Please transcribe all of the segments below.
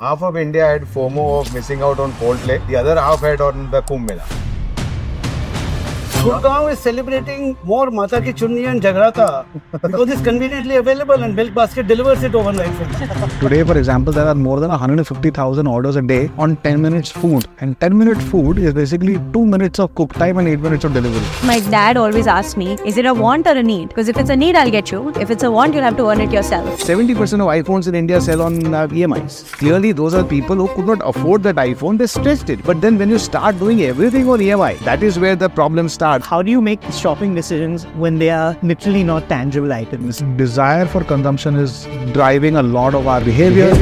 half of India had FOMO of missing out on Coldplay, the other half had on the Kumbh Mela. Gurgaon is celebrating more Mata Ki Chunni and Jagrata because it's conveniently available and Milk Basket delivers it overnight. Today, for example, there are more than 150,000 orders a day on 10 minutes food. And 10-minute food is basically 2 minutes of cook time and 8 minutes of delivery. My dad always asks me, is it a want or a need? Because if it's a need, I'll get you. If it's a want, you'll have to earn it yourself. 70% of iPhones in India sell on EMIs. Clearly, those are people who could not afford that iPhone. They stretched it. But then when you start doing everything on EMI, that is where the problem starts. How do you make shopping decisions when they are literally not tangible items? Desire for consumption is driving a lot of our behavior.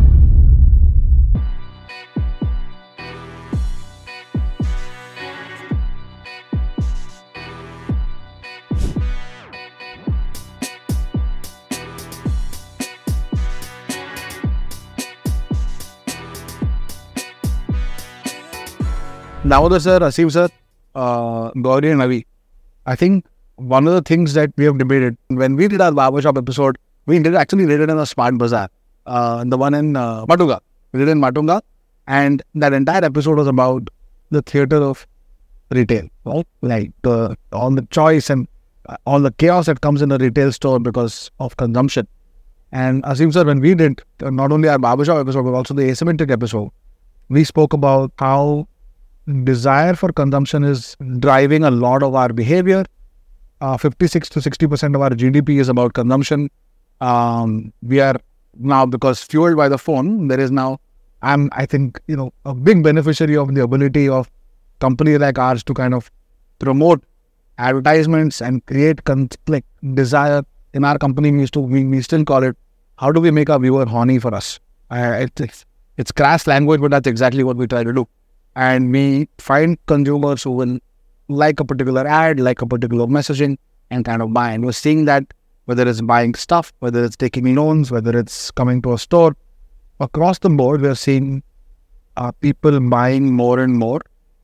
Damodar sir, Asim sir, Gauri and Avi, I think one of the things that we have debated, when we did our barbershop episode, we actually did it in a Smart Bazaar, the one in Matunga. We did it in Matunga, and that entire episode was about the theatre of retail, right? Like all the choice and all the chaos that comes in a retail store because of consumption. And Asim sir, when we did not only our barbershop episode, but also the asymmetric episode, we spoke about how desire for consumption is driving a lot of our behavior. 56 to 60% of our GDP is about consumption. We are now, because fueled by the phone, there is now, I think, a big beneficiary of the ability of companies like ours to kind of promote advertisements and create desire. In our company, we still call it, how do we make our viewer horny for us? It's crass language, but that's exactly what we try to do. And we find consumers who will like a particular ad, like a particular messaging, and kind of buy. And we're seeing that whether it's buying stuff, whether it's taking loans, whether it's coming to a store, across the board, we're seeing people buying more and more.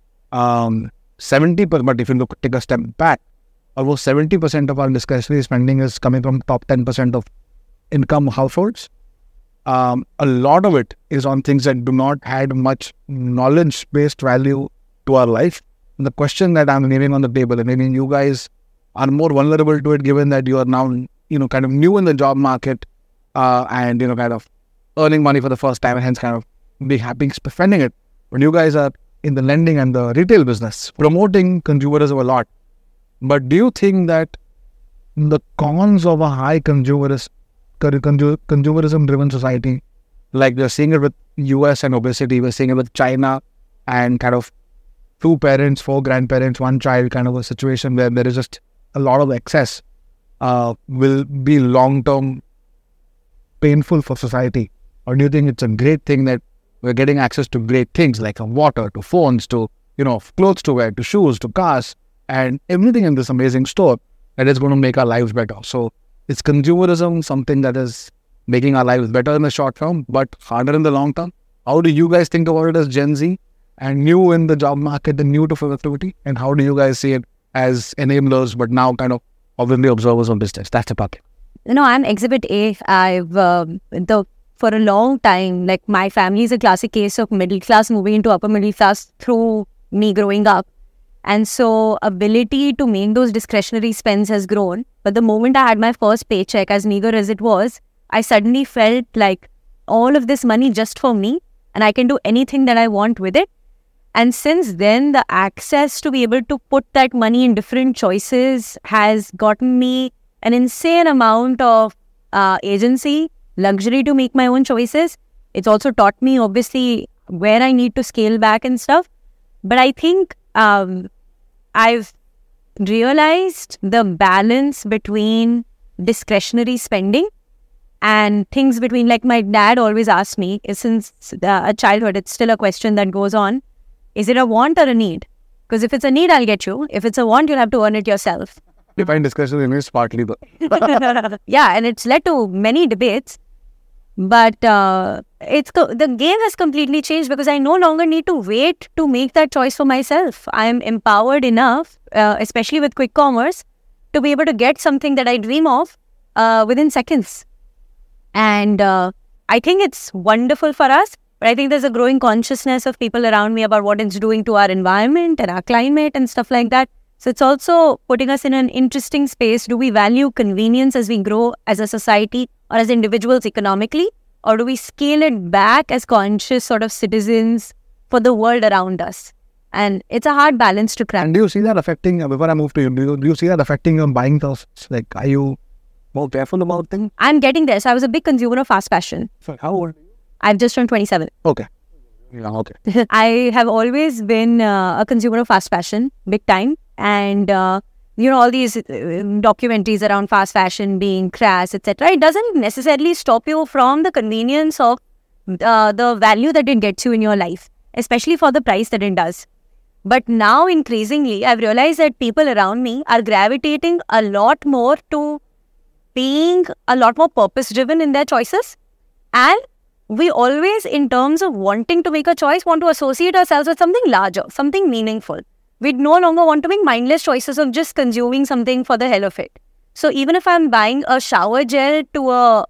70%, but if you take a step back, almost 70% of our discretionary spending is coming from top 10% of income households. A lot of it is on things that do not add much knowledge-based value to our life. And the question that I'm leaving on the table, and maybe you guys are more vulnerable to it given that you are now, kind of new in the job market and, kind of earning money for the first time and hence kind of be happy spending it. But you guys are in the lending and the retail business, promoting consumerism a lot. But do you think that the cons of a high consumerism-driven society, like we're seeing it with US and obesity, we're seeing it with China and kind of 2 parents, 4 grandparents, 1 child kind of a situation where there is just a lot of excess, will be long-term painful for society? Or do you think it's a great thing that we're getting access to great things like water, to phones, to, clothes to wear, to shoes, to cars, and everything in this amazing store that is going to make our lives better? So is consumerism something that is making our lives better in the short term, but harder in the long term? How do you guys think about it as Gen Z and new in the job market and new to productivity? And how do you guys see it as enablers, but now kind of obviously observers of business? That's a bucket. I'm Exhibit A. I've, for a long time, like my family is a classic case of middle class moving into upper middle class through me growing up. And so ability to make those discretionary spends has grown. But the moment I had my first paycheck, as meager as it was, I suddenly felt like all of this money just for me and I can do anything that I want with it. And since then, the access to be able to put that money in different choices has gotten me an insane amount of agency, luxury to make my own choices. It's also taught me, obviously, where I need to scale back and stuff. But I think I've realized the balance between discretionary spending and things between, like my dad always asks me, since a childhood, it's still a question that goes on, is it a want or a need? Because if it's a need, I'll get you. If it's a want, you'll have to earn it yourself. Define discretionary is partly the... Yeah, and it's led to many debates. But the game has completely changed because I no longer need to wait to make that choice for myself. I am empowered enough, especially with quick commerce, to be able to get something that I dream of within seconds. And I think it's wonderful for us. But I think there's a growing consciousness of people around me about what it's doing to our environment and our climate and stuff like that. So it's also putting us in an interesting space. Do we value convenience as we grow as a society or as individuals economically? Or do we scale it back as conscious sort of citizens for the world around us? And it's a hard balance to crack. And do you see that affecting, before I move to you, do you see that affecting your buying thoughts? Like, are you more careful about things? I'm getting there. So I was a big consumer of fast fashion. So how old? I've just turned 27. Okay. Yeah, okay. I have always been a consumer of fast fashion, big time. And, all these documentaries around fast fashion being crass, etc. It doesn't necessarily stop you from the convenience of the value that it gets you in your life, especially for the price that it does. But now, increasingly, I've realized that people around me are gravitating a lot more to being a lot more purpose-driven in their choices. And we always, in terms of wanting to make a choice, want to associate ourselves with something larger, something meaningful. We no longer want to make mindless choices of just consuming something for the hell of it. So even if I'm buying a shower gel to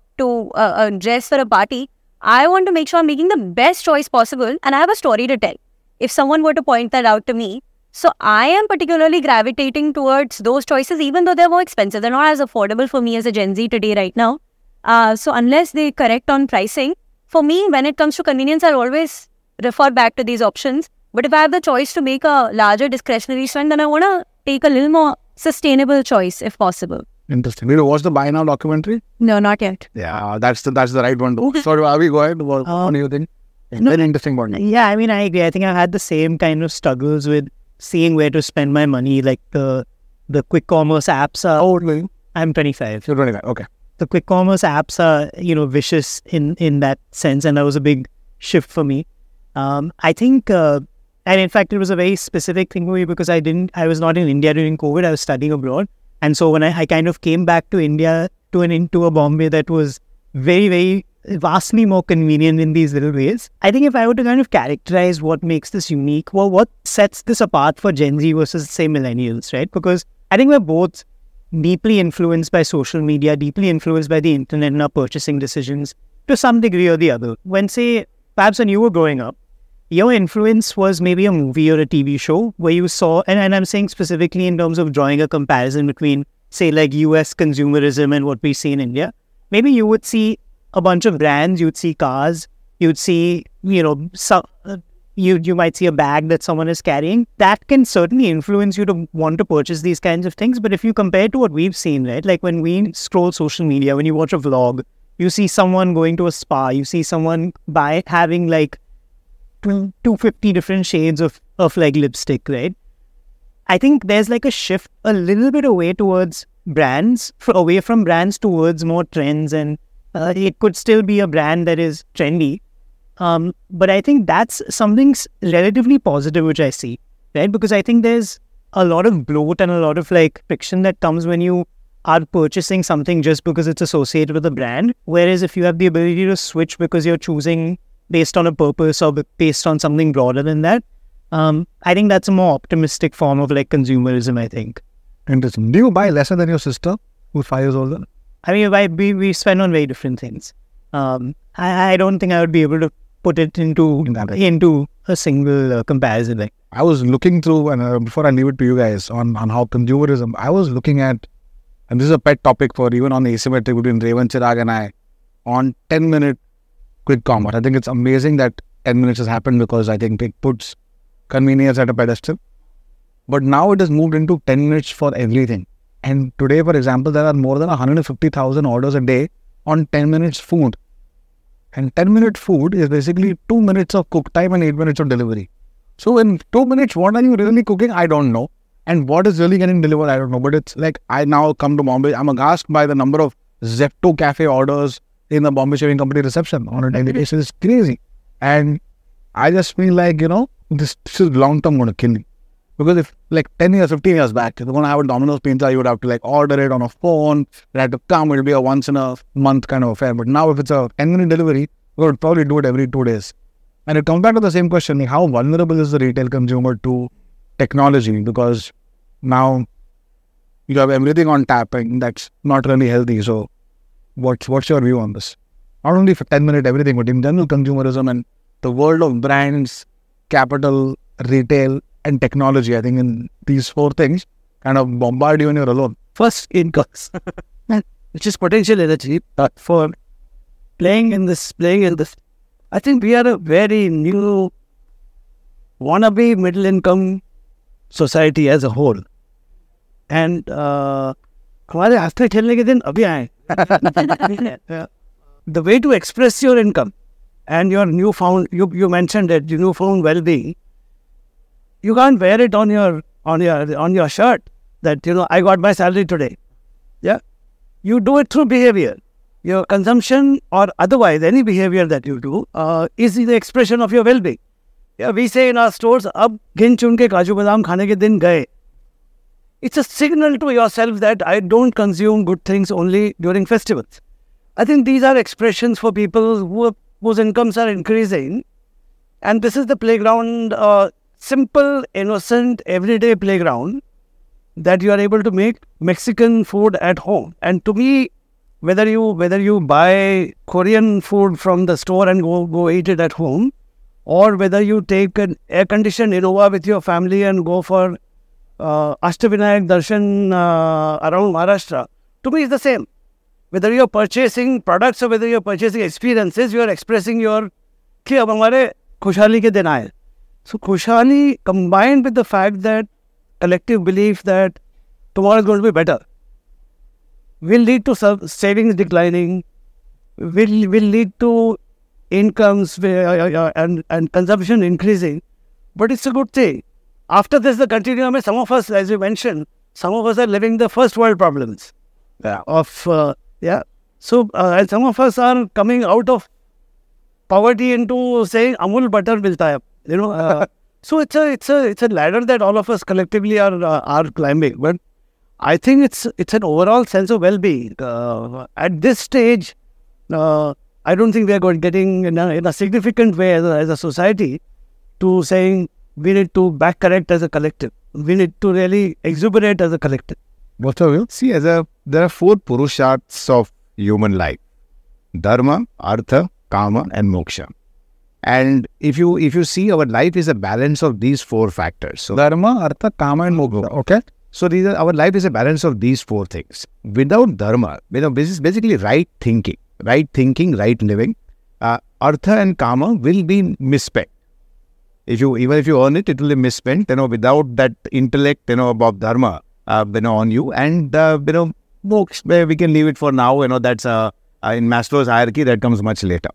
a dress for a party, I want to make sure I'm making the best choice possible and I have a story to tell. If someone were to point that out to me, so I am particularly gravitating towards those choices, even though they're more expensive. They're not as affordable for me as a Gen Z today right now. So unless they correct on pricing, for me, when it comes to convenience, I'll always refer back to these options. But if I have the choice to make a larger discretionary spend, then I want to take a little more sustainable choice if possible. Interesting. Did you watch the Buy Now documentary? No, not yet. Yeah, that's the right one. So are we going? What do you think? Very interesting one. Yeah, I mean, I agree. I think I've had the same kind of struggles with seeing where to spend my money. Like the quick commerce apps are... How old are you? I'm 25. You're 25, okay. The quick commerce apps are, vicious in that sense. And that was a big shift for me. I think, and in fact, it was a very specific thing for me because I was not in India during COVID. I was studying abroad. And so when I kind of came back to India, into a Bombay that was very, very vastly more convenient in these little ways. I think if I were to kind of characterize what makes this unique, well, what sets this apart for Gen Z versus, say, millennials, right? Because I think we're both deeply influenced by social media, deeply influenced by the internet in our purchasing decisions to some degree or the other. When, say, perhaps when you were growing up, your influence was maybe a movie or a TV show where you saw, and I'm saying specifically in terms of drawing a comparison between, say, like US consumerism and what we see in India. Maybe you would see a bunch of brands, you'd see cars, you'd see, you might see a bag that someone is carrying. That can certainly influence you to want to purchase these kinds of things. But if you compare to what we've seen, right, like when we scroll social media, when you watch a vlog, you see someone going to a spa, you see someone having like 250 different shades of like lipstick, right? I think there's like a shift a little bit away towards brands, away from brands towards more trends, and it could still be a brand that is trendy. But I think that's something relatively positive, which I see, right? Because I think there's a lot of bloat and a lot of like friction that comes when you are purchasing something just because it's associated with a brand. Whereas if you have the ability to switch because you're choosing based on a purpose or based on something broader than that, I think that's a more optimistic form of like consumerism, I think. Interesting. Do you buy lesser than your sister, who's 5 years older? I mean, we spend on very different things. I don't think I would be able to put it into a single comparison. Like, I was looking through, and before I leave it to you guys, on how consumerism, I was looking at, and this is a pet topic for even on the asymmetry between Revan Chirag and I, on 10-minute quick commerce. I think it's amazing that 10 minutes has happened because I think it puts convenience at a pedestal. But now it has moved into 10 minutes for everything. And today, for example, there are more than 150,000 orders a day on 10 minutes food. And 10-minute food is basically 2 minutes of cook time and 8 minutes of delivery. So in 2 minutes, what are you really cooking? I don't know. And what is really getting delivered? I don't know. But it's like, I now come to Bombay, I'm aghast by the number of Zepto cafe orders in the Bombay Shaving Company reception on a daily basis. It's crazy. And I just feel like, this is long-term going to kill me. Because if like 10 years, 15 years back, if you're going to have a Domino's pizza, you would have to like order it on a phone. It had to come. It'll be a once in a month kind of affair. But now if it's a 10-minute delivery, you would probably do it every 2 days. And it comes back to the same question, like how vulnerable is the retail consumer to technology? Because now you have everything on tap and that's not really healthy. So what's your view on this? Not only for 10-minute everything, but in general consumerism and the world of brands, capital, retail, and technology. I think in these 4 things kind of bombard you when you're alone. First, incomes, which is potential energy for playing in this. I think we are a very new wannabe middle income society as a whole. And हमारे हफ्ते खेलने के दिन अभी आए. The way to express your income and your newfound, you mentioned it, your newfound well-being, you can't wear it on your shirt that, I got my salary today. Yeah. You do it through behavior. Your consumption or otherwise any behavior that you do is the expression of your well-being. Yeah, we say in our stores, ab gin chun ke kaju badam khane ke din gaye. It's a signal to yourself that I don't consume good things only during festivals. I think these are expressions for people whose incomes are increasing. And this is the playground, simple, innocent, everyday playground that you are able to make Mexican food at home. And to me, whether you buy Korean food from the store and go eat it at home, or whether you take an air-conditioned Innova with your family and go for Ashtavinayak Darshan around Maharashtra, to me is the same. Whether you're purchasing products or whether you're purchasing experiences, you are expressing your कि अब हमारे खुशहाली के दिन आए. So खुशहाली combined with the fact that collective belief that tomorrow is going to be better will lead to savings declining, will lead to incomes and consumption increasing. But it's a good thing. After this, the continuum, some of us, as you mentioned, some of us are living the first world problems. So, and some of us are coming out of poverty into saying Amul butter milta hai. So it's a ladder that all of us collectively are climbing. But I think it's an overall sense of well-being. At this stage, I don't think we are getting in a significant way as a society to saying we need to back correct as a collective. We need to really exuberate as a collective. What's your view? See, there are 4 purusharths of human life: dharma, artha, kama, and moksha. And if you see, our life is a balance of these 4 factors. So Dharma, Artha, Kama, and Moksha. Okay. So our life is a balance of these 4 things. Without dharma, this is basically right thinking, right living. Artha and kama will be misspent. Even if you earn it, it will be misspent. Without that intellect, about dharma, on you, and moksha, we can leave it for now. That's in Maslow's hierarchy that comes much later.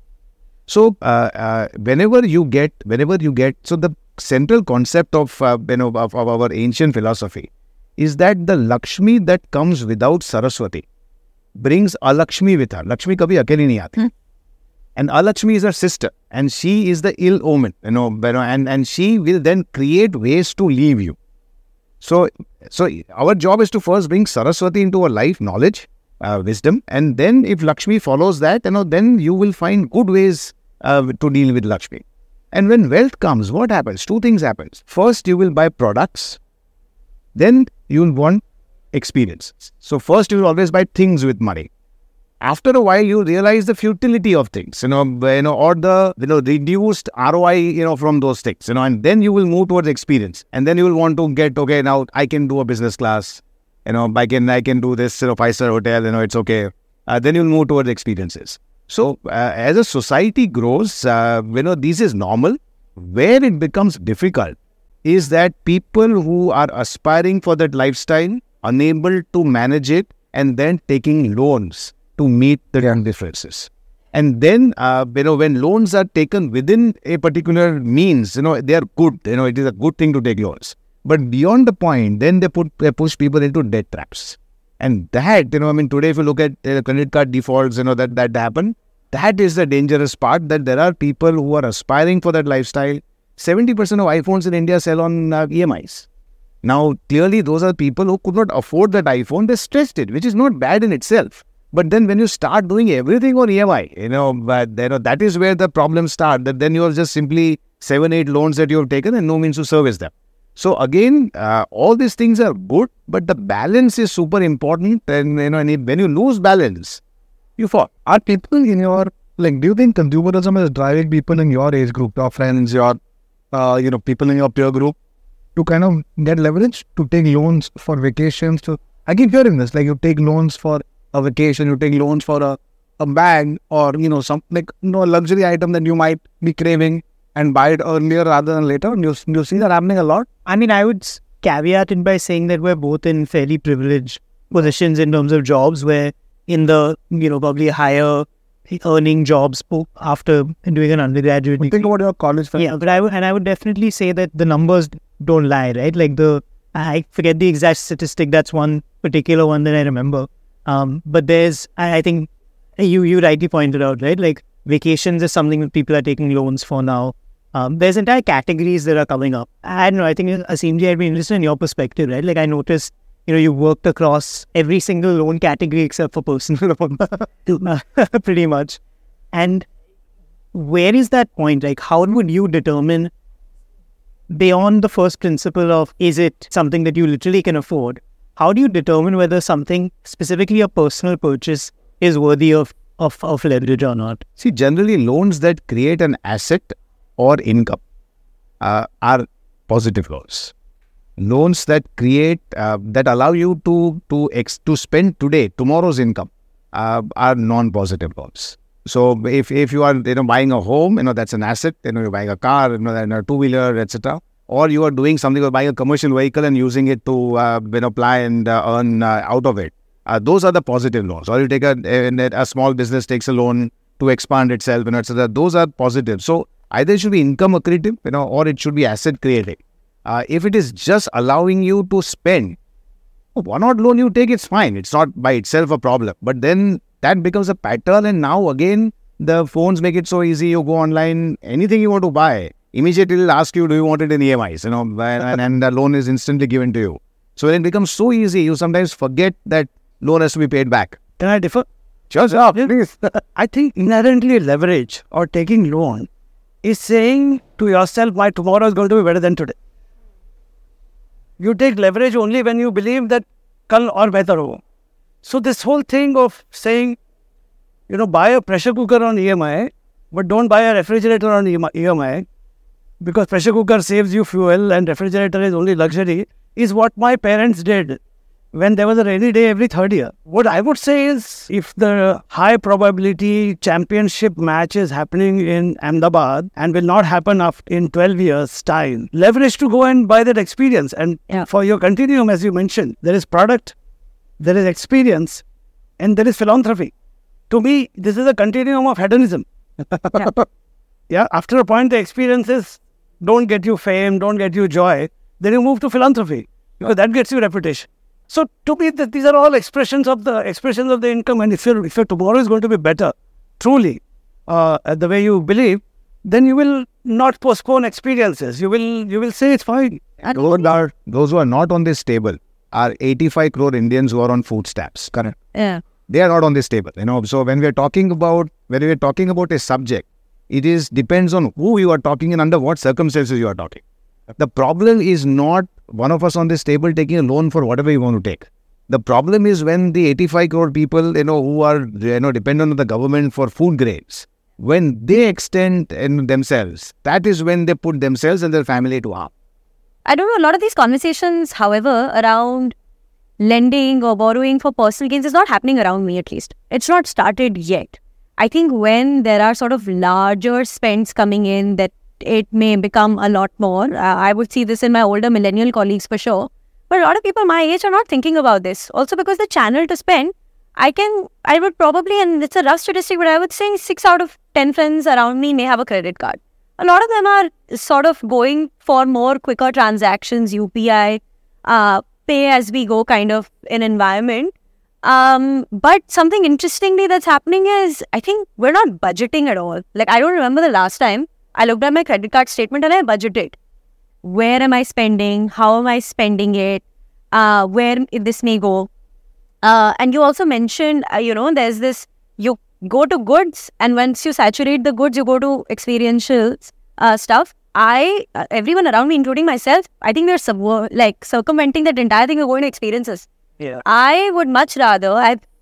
So whenever you get, so the central concept of our ancient philosophy is that the Lakshmi that comes without Saraswati brings Alakshmi with her. Lakshmi kabhi akeli nahi aati. And Alakshmi is her sister, and she is the ill omen, and she will then create ways to leave you. So our job is to first bring Saraswati into our life, knowledge, wisdom, and then if Lakshmi follows that, then you will find good ways to deal with Lakshmi. And when wealth comes, what happens? 2 things happens. First, you will buy products. Then you will want experiences. So first, you will always buy things with money. After a while, you realize the futility of things, or the reduced ROI, from those things, and then you will move towards experience. And then you will want to get, okay, now I can do a business class, I can do this, 5-star hotel, it's okay. Then you'll move towards experiences. So as a society grows, this is normal. Where it becomes difficult is that people who are aspiring for that lifestyle, unable to manage it, and then taking loans to meet the differences. And then, when loans are taken within a particular means, they are good. It is a good thing to take loans. But beyond the point, then they push people into debt traps. And that, today if you look at credit card defaults, that happen, that is the dangerous part, that there are people who are aspiring for that lifestyle. 70% of iPhones in India sell on EMIs. Now, clearly, those are people who could not afford that iPhone. They stretched it, which is not bad in itself. But then when you start doing everything on EMI, that is where the problems start. That then you are just simply 7-8 loans that you have taken and no means to service them. So again, all these things are good, but the balance is super important. And when you lose balance, you fall. Are people in your Like, do you think consumerism is driving people in your age group, your friends, your, people in your peer group to kind of get leverage, to take loans for vacations? I keep hearing this, like you take loans for a vacation, you take loans for a bag or, some like, a luxury item that you might be craving and buy it earlier rather than later. You see that happening a lot? I mean, I would caveat it by saying that we're both in fairly privileged positions in terms of jobs, where in the, probably higher earning jobs after doing an undergraduate. Think about your college friends. Yeah, but I would definitely say that the numbers don't lie, right? Like I forget the exact statistic. That's one particular one that I remember. But I think you rightly pointed out, right? Like vacations is something that people are taking loans for now. There's entire categories that are coming up. I don't know. I think Aseemji, I'd be interested in your perspective, right? Like I noticed, you worked across every single loan category except for personal loan, pretty much. And where is that point? Like, how would you determine, beyond the first principle of, is it something that you literally can afford? How do you determine whether something, specifically a personal purchase, is worthy of leverage or not? See, generally loans that create an asset or income are positive loans. Loans that create, that allow you to spend tomorrow's income are non-positive loans. So if you are buying a home, that's an asset. You're buying a car, a two-wheeler, etc. Or you are doing something, or buying a commercial vehicle and using it to apply and earn out of it. Those are the positive loans. Or you take a small business takes a loan to expand itself, etc. Those are positive. So either it should be income accretive, or it should be asset creating. If it is just allowing you to spend, one odd loan you take, it's fine. It's not by itself a problem. But then that becomes a pattern, and now again, the phones make it so easy. You go online, anything you want to buy, immediately it'll ask you, do you want it in EMIs? And the loan is instantly given to you. So it becomes so easy, you sometimes forget that loan has to be paid back. Can I differ? Sure, please. I think inherently leverage or taking loan is saying to yourself, my tomorrow is going to be better than today. You take leverage only when you believe that kal aur behtar ho. So this whole thing of saying, buy a pressure cooker on EMI, but don't buy a refrigerator on EMI, because pressure cooker saves you fuel and refrigerator is only luxury, is what my parents did when there was a rainy day every third year. What I would say is, if the high probability championship match is happening in Ahmedabad and will not happen in 12 years' time, leverage to go and buy that experience. And for your continuum, as you mentioned, there is product, there is experience, and there is philanthropy. To me, this is a continuum of hedonism. After a point, the experiences don't get you fame, don't get you joy. Then you move to philanthropy, because that gets you reputation. So to me, these are all expressions of the income. And if your tomorrow is going to be better, truly, the way you believe, then you will not postpone experiences. You will say it's fine. Those who are not on this table are 85 crore Indians who are on food stamps. Correct? Yeah. They are not on this table. So when we are talking about a subject, it depends on who you are talking and under what circumstances you are talking. The problem is not one of us on this table taking a loan for whatever you want to take. The problem is when the 85 crore people, who are, dependent on the government for food grains, when they extend themselves, that is when they put themselves and their family to harm. I don't know, a lot of these conversations, however, around lending or borrowing for personal gains is not happening around me, at least. It's not started yet. I think when there are sort of larger spends coming in, that it may become a lot more. I would see this in my older millennial colleagues for sure. But a lot of people my age are not thinking about this. Also because the channel to spend, I would probably, and it's a rough statistic, but I would say 6 out of 10 friends around me may have a credit card. A lot of them are sort of going for more quicker transactions, UPI, pay as we go kind of an environment. But something interestingly that's happening is, I think we're not budgeting at all. Like, I don't remember the last time I looked at my credit card statement and I budgeted. Where am I spending? How am I spending it? Where this may go? And you also mentioned, there's this, you go to goods, and once you saturate the goods, you go to experiential stuff. Everyone around me, including myself, I think they're circumventing that entire thing. We're going to experiences. Yeah. I would much rather,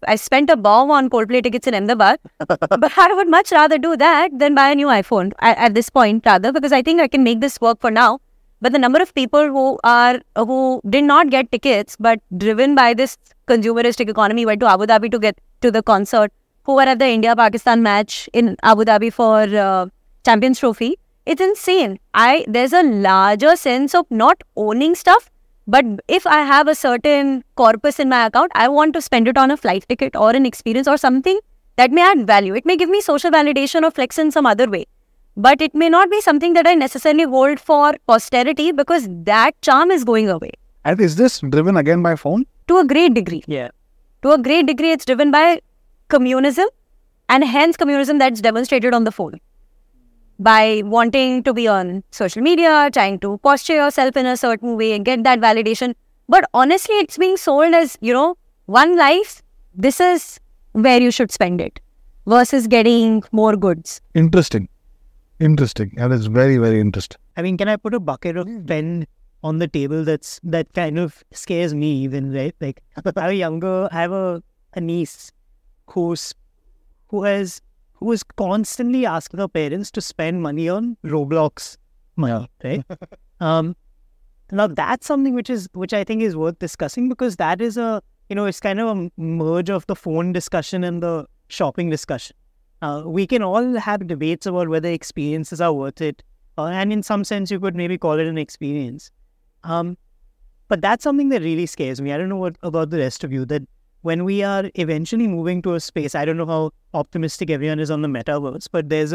I spent a bomb on Coldplay tickets in Ahmedabad. But I would much rather do that than buy a new iPhone at this point, rather, because I think I can make this work for now. But the number of people who did not get tickets, but driven by this consumeristic economy, went to Abu Dhabi to get to the concert, who were at the India-Pakistan match in Abu Dhabi for Champions Trophy, it's insane. There's a larger sense of not owning stuff, but if I have a certain corpus in my account, I want to spend it on a flight ticket or an experience or something that may add value. It may give me social validation or flex in some other way. But it may not be something that I necessarily hold for posterity because that charm is going away. And is this driven again by phone? To a great degree. Yeah. To a great degree, it's driven by communism, and hence communism that's demonstrated on the phone. By wanting to be on social media, trying to posture yourself in a certain way and get that validation. But honestly, it's being sold as, one life, this is where you should spend it versus getting more goods. Interesting. That is very, very interesting. I mean, can I put a bucket of pen on the table that kind of scares me even, right? Like, I have a niece who is constantly asking her parents to spend money on Roblox money, right? Now that's something which I think is worth discussing, because that is it's kind of a merge of the phone discussion and the shopping discussion. We can all have debates about whether experiences are worth it, and in some sense you could maybe call it an experience. But that's something that really scares me. I don't know what about the rest of you, that when we are eventually moving to a space, I don't know how optimistic everyone is on the metaverse, but there's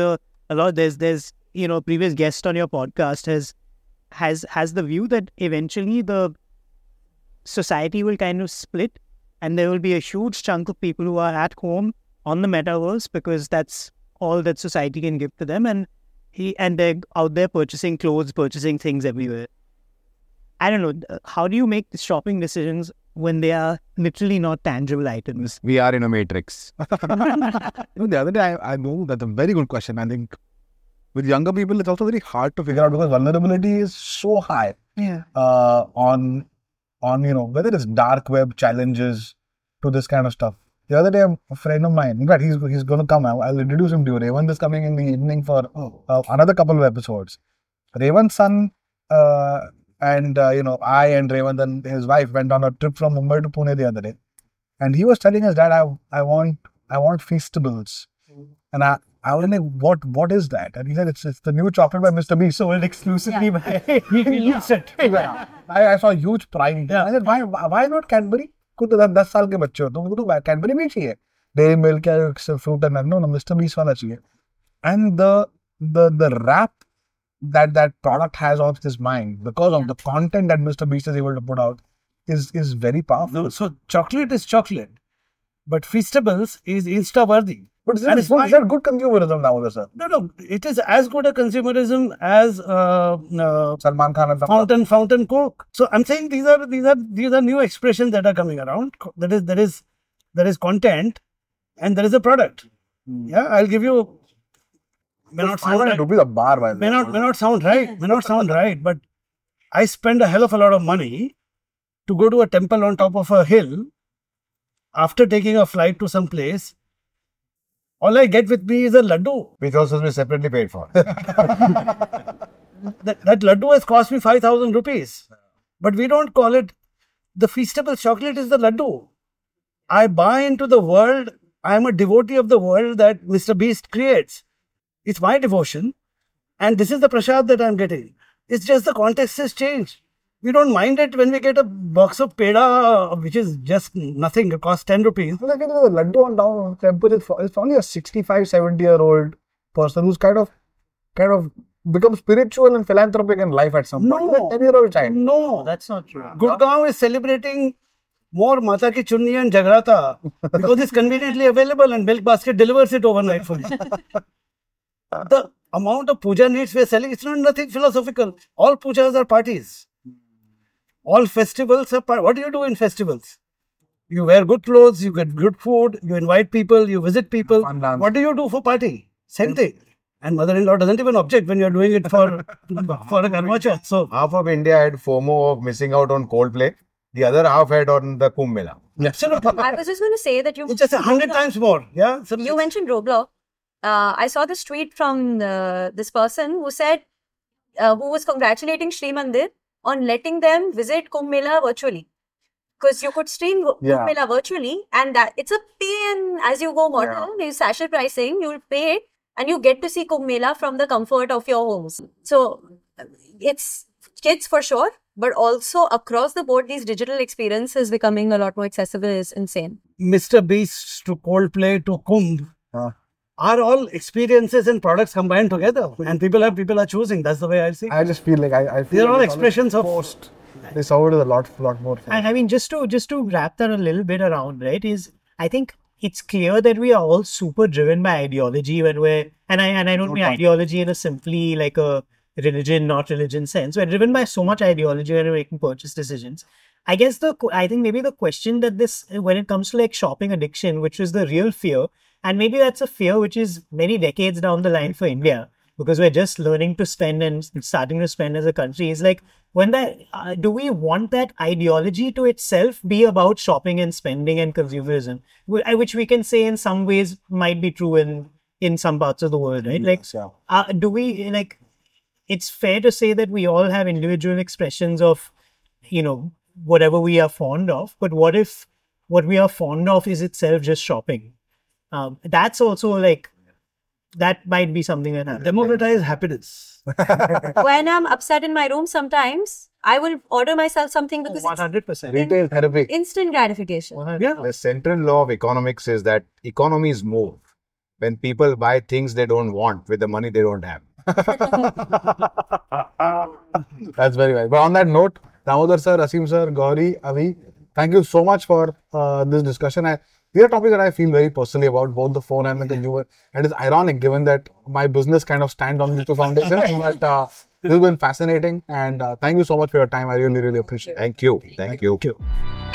a previous guest on your podcast has the view that eventually the society will kind of split, and there will be a huge chunk of people who are at home on the metaverse because that's all that society can give to them, and they're out there purchasing clothes, purchasing things everywhere. I don't know. How do you make the shopping decisions when they are literally not tangible items? We are in a matrix. The other day, I know that's a very good question. I think with younger people, it's also very hard to figure out because vulnerability is so high. Yeah. On whether it's dark web challenges to this kind of stuff. The other day, a friend of mine, in fact, he's going to come. I'll introduce him to you. Revant is coming in the evening for another couple of episodes. Revant's son and I and Revant and his wife went on a trip from Mumbai to Pune the other day, and he was telling his dad, I want Feastables, and I was like, what is that? And he said it's the new chocolate by Mr. Beast, sold exclusively by I saw huge pride. Yeah. I said, why not Cadbury? खुद 10 साल के बच्चे हो तुमको तो Cadbury भी चाहिए, Dairy Milk या fruit and no Mr Beast वाला चाहिए. And the rap that product has on his mind because of the content that Mr. Beast is able to put out is very powerful. No, so chocolate is chocolate, but Feastables is Insta-worthy. But is that good consumerism now, sir? No, it is as good a consumerism as Salman Khan and fountain Coke. So I'm saying these are new expressions that are coming around. There is content and there is a product. Yeah, I'll give you. May not sound right, but I spend a hell of a lot of money to go to a temple on top of a hill after taking a flight to some place. All I get with me is a laddu. Which also has been separately paid for. That laddu has cost me 5,000 rupees. But we don't call it, the Feastables chocolate is the laddu. I buy into the world. I am a devotee of the world that Mr. Beast creates. It's my devotion. And this is the prasad that I'm getting. It's just the context has changed. We don't mind it when we get a box of peda, which is just nothing. It costs 10 rupees. The laddu on down temple is only a 65, 70-year-old person who's kind of become spiritual and philanthropic in life at some point. No. 10-year-old child. No. That's not true. Gurgaon is celebrating more Mata Ki Chunni and Jagrata because it's conveniently available and Milk Basket delivers it overnight for you. The amount of puja needs we are selling, it's not nothing philosophical. All pujas are parties. All festivals are what do you do in festivals? You wear good clothes, you get good food, you invite people, you visit people. What do you do for party? Same thing. And mother-in-law doesn't even object when you're doing it for a Karma Chauth. So half of India had FOMO of missing out on Coldplay. the other half had on the Kumbh Mela. Absolutely. I was just going to say that It's just 100 times more. Yeah. So you mentioned Roblox. I saw this tweet from this person who said, who was congratulating Sri Mandir on letting them visit Kumbh Mela virtually. Because you could stream Kumbh Mela virtually, and that it's a pay and as you go model, you sachet pricing, you'll pay and you get to see Kumbh Mela from the comfort of your homes. So it's kids for sure, but also across the board, these digital experiences becoming a lot more accessible is insane. Mr. Beast to Coldplay to Kumbh are all experiences and products combined together, and people are choosing. That's the way I see. I just feel like I feel These are all like expressions of post. They served a lot more. And I mean, just to wrap that a little bit around, right? Is I think it's clear that we are all super driven by ideology when we're and I don't mean ideology in a simply like a religion, not religion sense. We're driven by so much ideology when we're making purchase decisions. I guess I think maybe the question that when it comes to like shopping addiction, which is the real fear, and maybe that's a fear which is many decades down the line for India, because we're just learning to spend and starting to spend as a country, is like when that do we want that ideology to itself be about shopping and spending and consumerism, which we can say in some ways might be true in some parts of the world, right? Yes, do we like? It's fair to say that we all have individual expressions of, whatever we are fond of. But what if what we are fond of is itself just shopping? That's also like, that might be something that happens. democratize happiness. When I'm upset in my room, sometimes I will order myself something because it's 100%. Retail therapy. instant gratification. The central law of economics is that economies move when people buy things they don't want with the money they don't have. That's very right. But on that note, Damodar sir, Asim sir, Gauri, Avi, thank you so much for this discussion. These are topics that I feel very personally about, both the phone and the consumer. And it's ironic given that my business kind of stands on these two foundations. But this has been fascinating. And thank you so much for your time. I really, really appreciate it. Thank you. Thank you. Thank you.